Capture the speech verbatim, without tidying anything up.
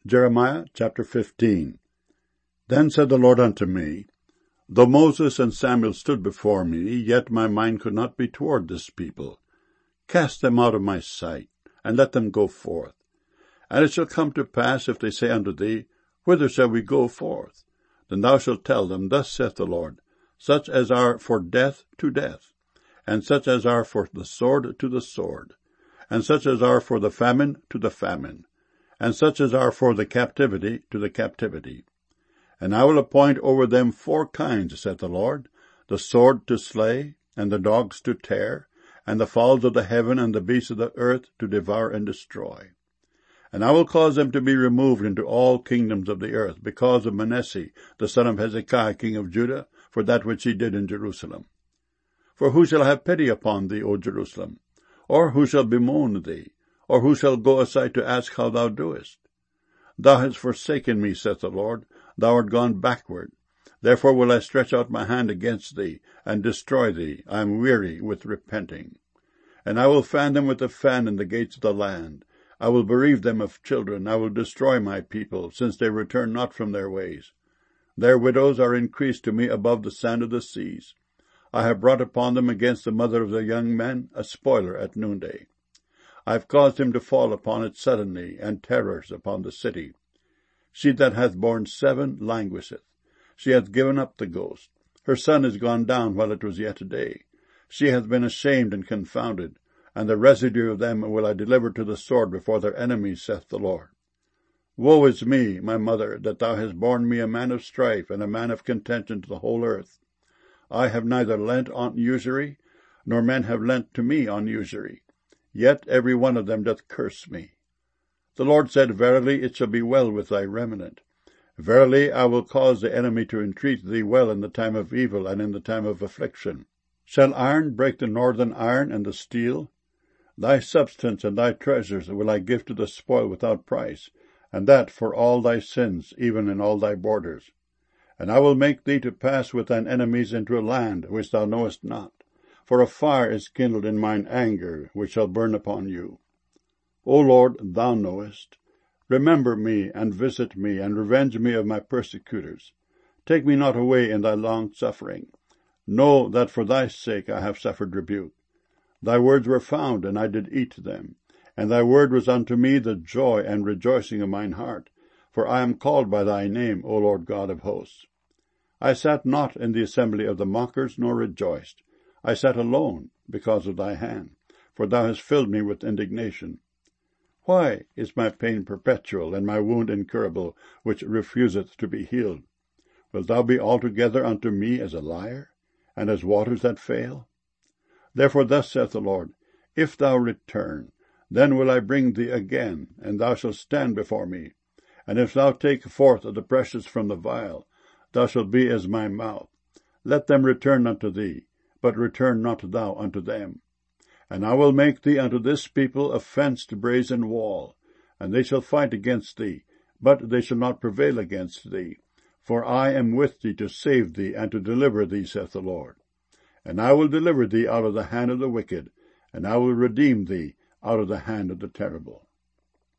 Jeremiah chapter fifteen. Then said the Lord unto me, Though Moses and Samuel stood before me, yet my mind could not be toward this people. Cast them out of my sight, and let them go forth. And it shall come to pass, if they say unto thee, Whither shall we go forth? Then thou shalt tell them, Thus saith the Lord, Such as are for death, to death, and such as are for the sword, to the sword, and such as are for the famine, to the famine, and such as are for the captivity, to the captivity. And I will appoint over them four kinds, saith the Lord, the sword to slay, and the dogs to tear, and the fowls of the heaven and the beasts of the earth to devour and destroy. And I will cause them to be removed into all kingdoms of the earth, because of Manasseh, the son of Hezekiah, king of Judah, for that which he did in Jerusalem. For who shall have pity upon thee, O Jerusalem? Or who shall bemoan thee? Or who shall go aside to ask how thou doest? Thou hast forsaken me, saith the Lord, thou art gone backward. Therefore will I stretch out my hand against thee, and destroy thee. I am weary with repenting. And I will fan them with a fan in the gates of the land. I will bereave them of children. I will destroy my people, since they return not from their ways. Their widows are increased to me above the sand of the seas. I have brought upon them against the mother of their young men a spoiler at noonday. I have caused him to fall upon it suddenly, and terrors upon the city. She that hath borne seven languisheth. She hath given up the ghost. Her son is gone down while it was yet day. She hath been ashamed and confounded, and the residue of them will I deliver to the sword before their enemies, saith the Lord. Woe is me, my mother, that thou hast borne me a man of strife, and a man of contention to the whole earth. I have neither lent on usury, nor men have lent to me on usury. Yet every one of them doth curse me. The Lord said, Verily it shall be well with thy remnant. Verily I will cause the enemy to entreat thee well in the time of evil and in the time of affliction. Shall iron break the northern iron and the steel? Thy substance and thy treasures will I give to the spoil without price, and that for all thy sins, even in all thy borders. And I will make thee to pass with thine enemies into a land which thou knowest not. For a fire is kindled in mine anger, which shall burn upon you. O Lord, thou knowest. Remember me, and visit me, and revenge me of my persecutors. Take me not away in thy long suffering. Know that for thy sake I have suffered rebuke. Thy words were found, and I did eat them. And thy word was unto me the joy and rejoicing of mine heart. For I am called by thy name, O Lord God of hosts. I sat not in the assembly of the mockers, nor rejoiced. I sat alone because of thy hand, for thou hast filled me with indignation. Why is my pain perpetual, and my wound incurable, which refuseth to be healed? Wilt thou be altogether unto me as a liar, and as waters that fail? Therefore thus saith the Lord, If thou return, then will I bring thee again, and thou shalt stand before me. And if thou take forth the precious from the vial, thou shalt be as my mouth. Let them return unto thee, but return not thou unto them. And I will make thee unto this people a fenced brazen wall, and they shall fight against thee, but they shall not prevail against thee. For I am with thee to save thee and to deliver thee, saith the Lord. And I will deliver thee out of the hand of the wicked, and I will redeem thee out of the hand of the terrible.